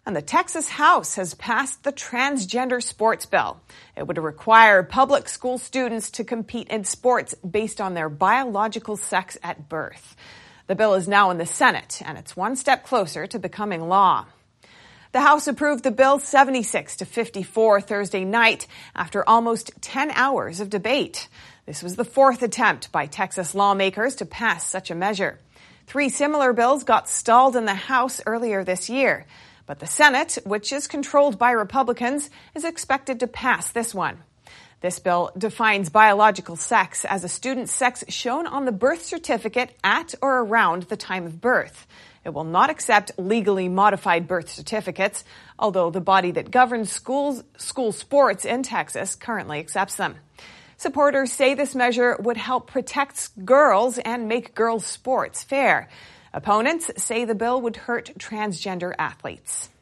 And the Texas House has passed the transgender sports bill. It would require public school students to compete in sports based on their biological sex at birth. The bill is now in the Senate, and it's one step closer to becoming law. The House approved the bill 76-54 Thursday night after almost 10 hours of debate. This was the fourth attempt by Texas lawmakers to pass such a measure. 3 similar bills got stalled in the House earlier this year. But the Senate, which is controlled by Republicans, is expected to pass this one. This bill defines biological sex as a student's sex shown on the birth certificate at or around the time of birth. It will not accept legally modified birth certificates, although the body that governs school sports in Texas currently accepts them. Supporters say this measure would help protect girls and make girls' sports fair. Opponents say the bill would hurt transgender athletes.